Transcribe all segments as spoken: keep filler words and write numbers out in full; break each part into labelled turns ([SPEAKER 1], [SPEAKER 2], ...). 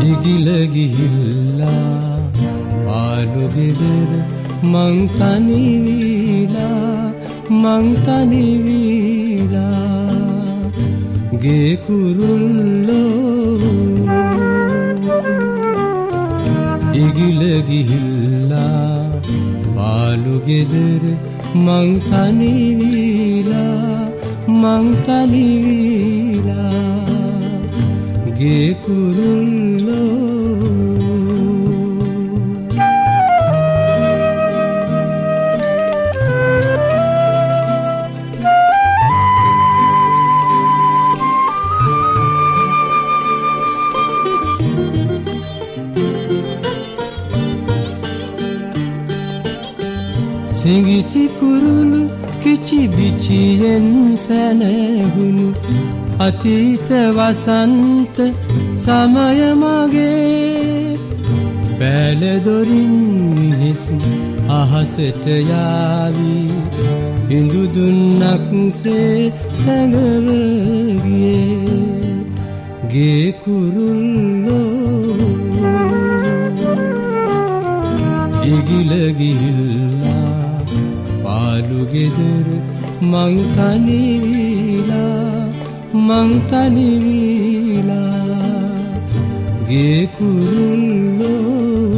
[SPEAKER 1] ඉගිල ගිහිල්ලා පාළු ගෙදර මං තනි වීලා මං තනි වීලා ගේ කුරුල්ලෝ ඉගිල ගිහිල්ලා පාළු ගෙදර මං තනි වීලා මං තනි වීලා ගේ කුරුල්ලෝ සිඟිති කුරුළු කිචි බිචියෙන් සැනහුණු අතීත වසන්ත සමය මගේ පැලදොරින් හිස් අහසට යාවි ඉඳුදුන්නක්සේ සැඟව ගියේ ගේ කුරුල්ලෝ ඉගිල ගිහිල්ලා පාළු ගෙදර මං තනි වීලා මං තනි වීලා ගේ කුරුල්ලෝ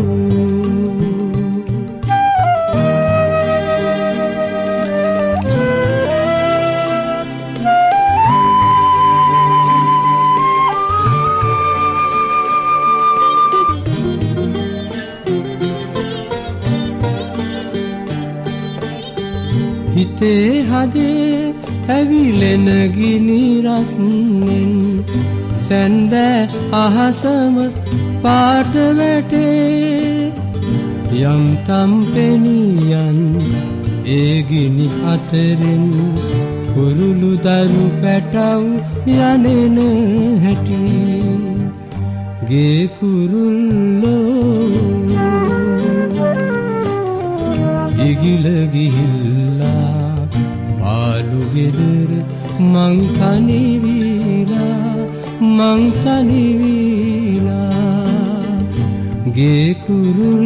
[SPEAKER 1] හිතේ හදේ ඇවිලෙන ගිනි රස්නෙන් සැන්දෑ අහසම පාට වැටේ යම් තම්පෙනියන් ඒ ගිනි අතරින් කුරුළු දරු පැටව් යනෙන හැටි ගේ කුරුල්ලෝ ඉගිල ගිහිල්ලා පාළු ගෙදර මං තනි වීලා මං තනි වීලා ගේ කුරුල්ලෝ